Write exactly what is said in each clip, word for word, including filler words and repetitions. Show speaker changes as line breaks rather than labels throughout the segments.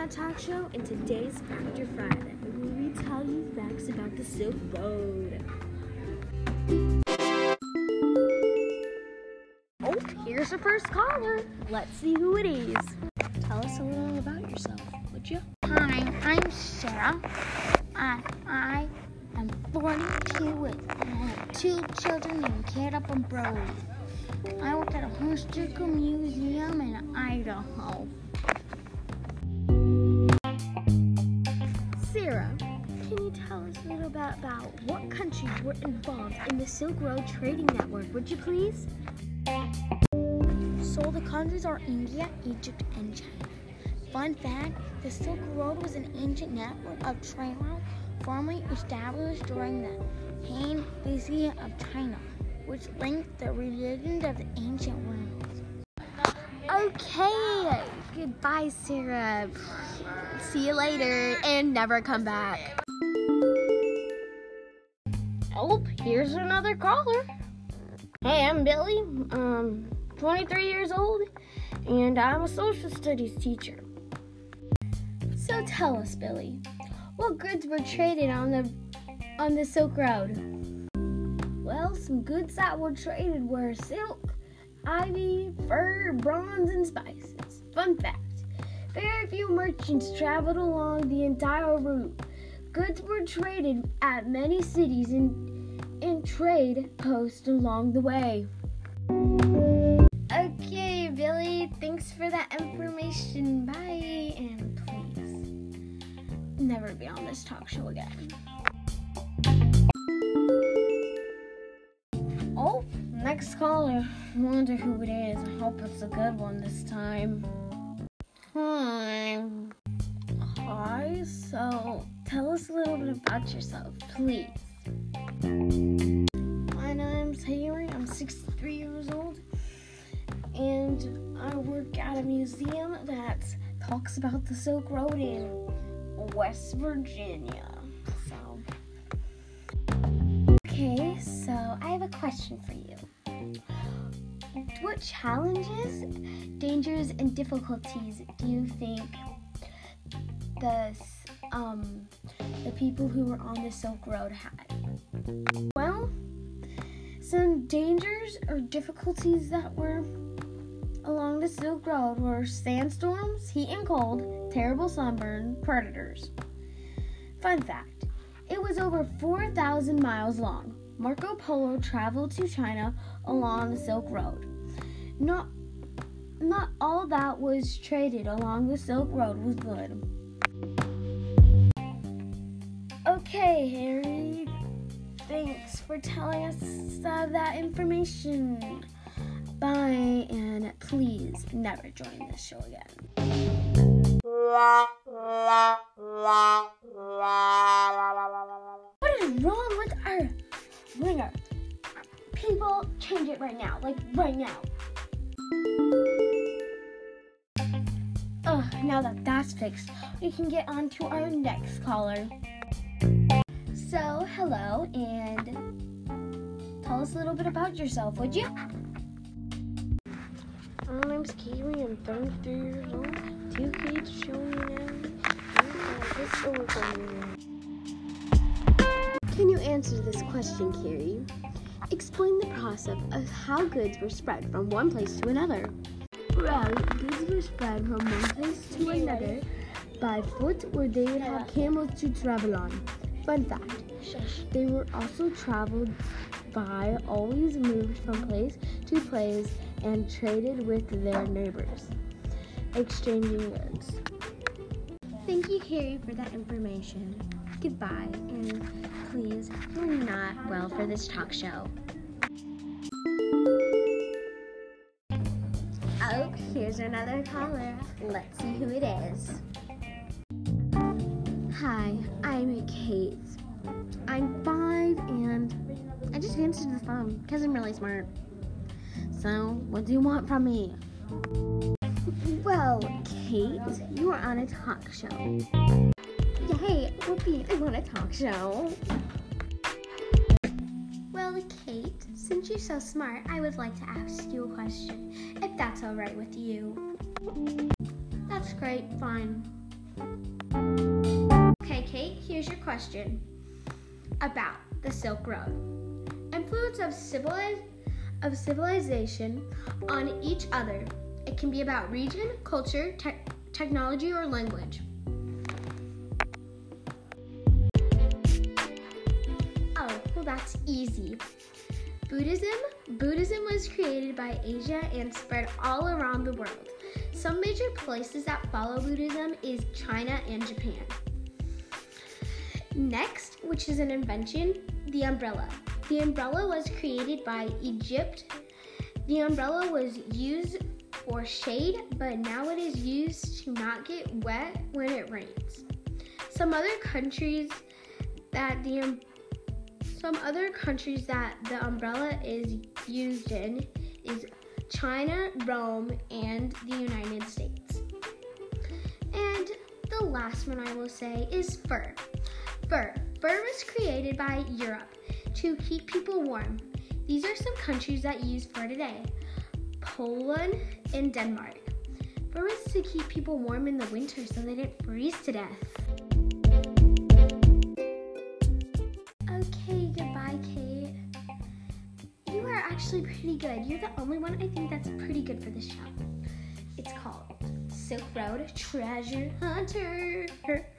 talk show, and today's Factor Friday, where we tell you facts about the Silk Road. Oh, here's the first caller. Let's see who it is. Tell us a little about yourself, would you?
Hi, I'm Sarah. Uh, I am forty-two with uh, two children named Caleb and Brody. I work at a historical museum in Idaho.
Sarah, can you tell us a little bit about what countries were involved in the Silk Road trading network, would you please?
So the countries are India, Egypt, and China. Fun fact, the Silk Road was an ancient network of trade routes formerly established during the Han Dynasty of China, which linked the religions of the ancient world.
Okay, goodbye, Sarah. See you later and never come back. Oh, here's another caller. Hey, I'm Billy. Um, twenty-three years old, and I'm a social studies teacher. So tell us, Billy, what goods were traded on the on the Silk Road? Well, some goods that were traded were silk, ivy, fur, bronze, and spices. Fun fact, very few merchants traveled along the entire route. Goods were traded at many cities and, and trade posts along the way. Okay, Billy, thanks for that information. Bye, and please, never be on this talk show again. Oh, next caller. I wonder who it is. I hope it's a good one this time. Hi. Hi, so tell us a little bit about yourself, please. My name's Haley. I'm sixty-three years old, and I work at a museum that talks about the Silk Road in West Virginia. So, okay, so I have a question for you. What challenges, dangers, and difficulties do you think the um the people who were on the Silk Road had? Well, some dangers or difficulties that were along the Silk Road were sandstorms, heat and cold, terrible sunburn, predators. Fun fact, it was over four thousand miles long. Marco Polo traveled to China along the Silk Road. Not, not all that was traded along the Silk Road was good. Okay, Harry, thanks for telling us uh, that information. Bye, and please never join this show again. What is wrong with our ringer? People, change it right now, like right now. Ugh, now that that's fixed, we can get on to our next caller. So, hello, and tell us a little bit about yourself, would you? My name's Kaylee. I'm thirty-three years old. Two kids showing you now. Can you answer this question, Carrie? Explain the process of how goods were spread from one place to another. Well, goods were spread from one place to another by foot, where they would have camels to travel on. Fun fact, they were also traveled by, always moved from place to place, and traded with their neighbors, exchanging goods. Thank you, Carrie, for that information. Goodbye, and please, you're not well for this talk show. Oh, here's another caller. Let's see who it is. Hi, I'm Kate. I'm five, and I just answered the phone because I'm really smart. So, what do you want from me? Well, Kate, you are on a talk show. Yeah, hey, Whoopi, I'm on a talk show. Well, Kate, since you're so smart, I would like to ask you a question, if that's all right with you. That's great, fine. Okay, Kate, here's your question about the Silk Road. Influence of civiliz- of civilization on each other. It can be about region, culture, te- technology, or language. Oh, well, that's easy. Buddhism. Buddhism was created by Asia and spread all around the world. Some major places that follow Buddhism is China and Japan. Next, which is an invention, the umbrella. The umbrella was created by Egypt. The umbrella was used for shade, but now it is used to not get wet when it rains. Some other countries that the um, some other countries that the umbrella is used in is China, Rome, and the United States. And the last one I will say is fur. Fur. Fur was created by Europe to keep people warm. These are some countries that use fur today: Poland and Denmark. Fur was to keep people warm in the winter so they didn't freeze to death. Okay, goodbye, Kate. You are actually pretty good. You're the only one I think that's pretty good for this show. It's called Silk Road Treasure Hunters.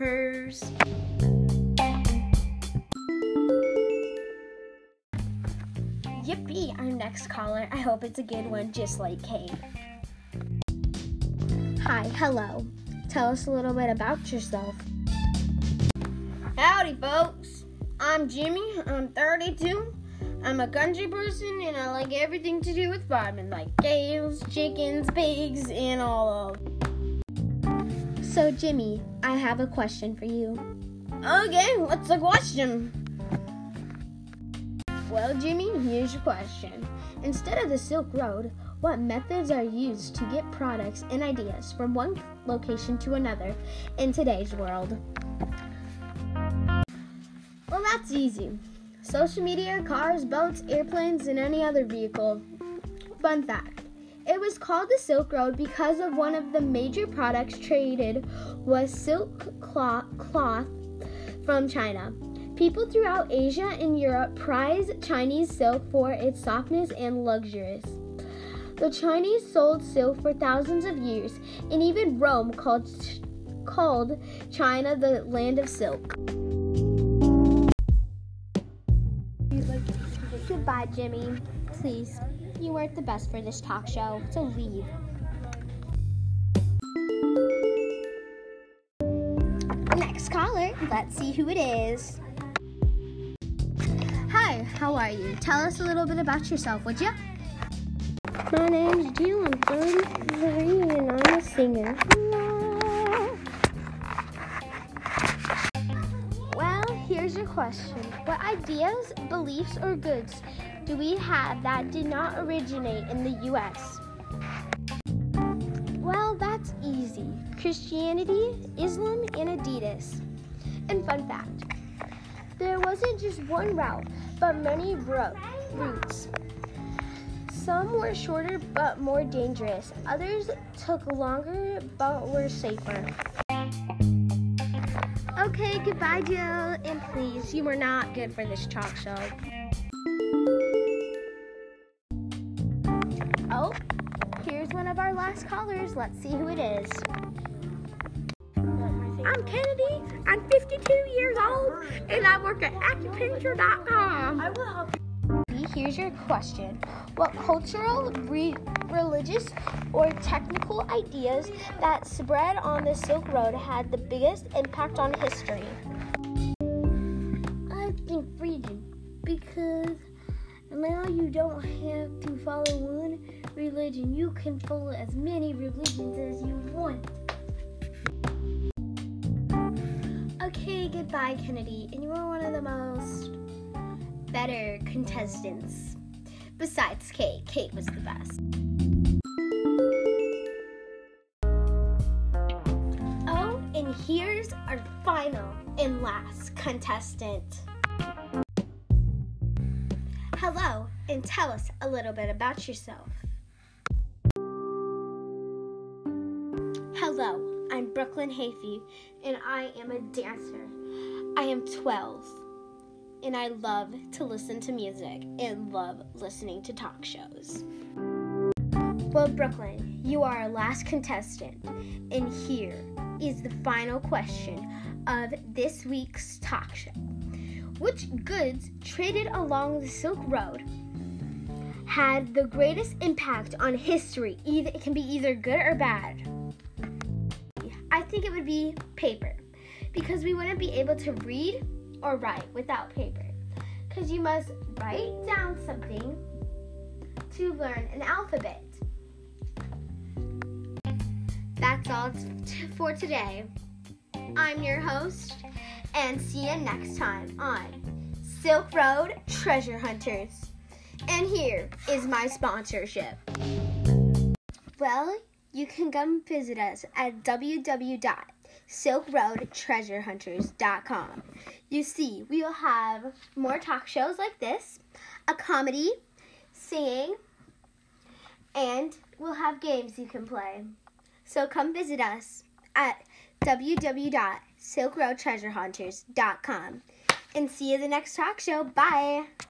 Yippee, our next caller. I hope it's a good one, just like Kate. Hi, hello. Tell us a little bit about yourself. Howdy, folks. I'm Jimmy. I'm thirty-two. I'm a country person, and I like everything to do with farming, like cows, chickens, pigs, and all of. So, Jimmy, I have a question for you. Okay, what's the question? Well, Jimmy, here's your question. Instead of the Silk Road, what methods are used to get products and ideas from one location to another in today's world? Well, that's easy. Social media, cars, boats, airplanes, and any other vehicle. Fun fact, it was called the Silk Road because of one of the major products traded was silk cloth, cloth from China. People throughout Asia and Europe prize Chinese silk for its softness and luxurious. The Chinese sold silk for thousands of years, and even Rome called, called China the land of silk. Goodbye, Jimmy. Please, you weren't the best for this talk show, so leave. Next caller, let's see who it is. Hi, how are you? Tell us a little bit about yourself, would you? My name's Jill, I'm thirty-three, and I'm a singer. Well, here's your question. What ideas, beliefs, or goods do we have that did not originate in the U S? Well, that's easy. Christianity, Islam, and Adidas. And fun fact, there wasn't just one route, but many ro- routes. Some were shorter but more dangerous. Others took longer but were safer. Okay, goodbye, Jill. And please, you were not good for this talk show. Oh, here's one of our last callers. Let's see who it is. I'm Kennedy. I'm fifty-two years old, and I work at acupuncture dot com. I will help you. Here's your question. What cultural, re- religious, or technical ideas that spread on the Silk Road had the biggest impact on history? I think freedom, because now you don't have to follow one religion. You can follow as many religions as you want. Okay, goodbye, Kennedy. And you are one of the most better contestants. Besides Kate. Kate was the best. Oh, and here's our final and last contestant. Hello, and tell us a little bit about yourself. Hello,
I'm Brooklyn Hayfie, and I am a dancer. I am twelve, and I love to listen to music and love listening to talk shows. Well, Brooklyn, you are our last contestant, and here is the final question of this week's talk show. Which goods traded along the Silk Road had the greatest impact on history? Either it can be either good or bad. I think it would be paper, because we wouldn't be able to read or write without paper, because you must write down something to learn an alphabet. That's all t- for today. I'm your host, and see you next time on Silk Road Treasure Hunters. And here is my sponsorship. Well, you can come visit us at w w w dot silk road treasure hunters dot com. You see, we will have more talk shows like this, a comedy, singing, and we'll have games you can play. So come visit us at w w w dot silk road treasure hunters dot com. And see you at the next talk show. Bye!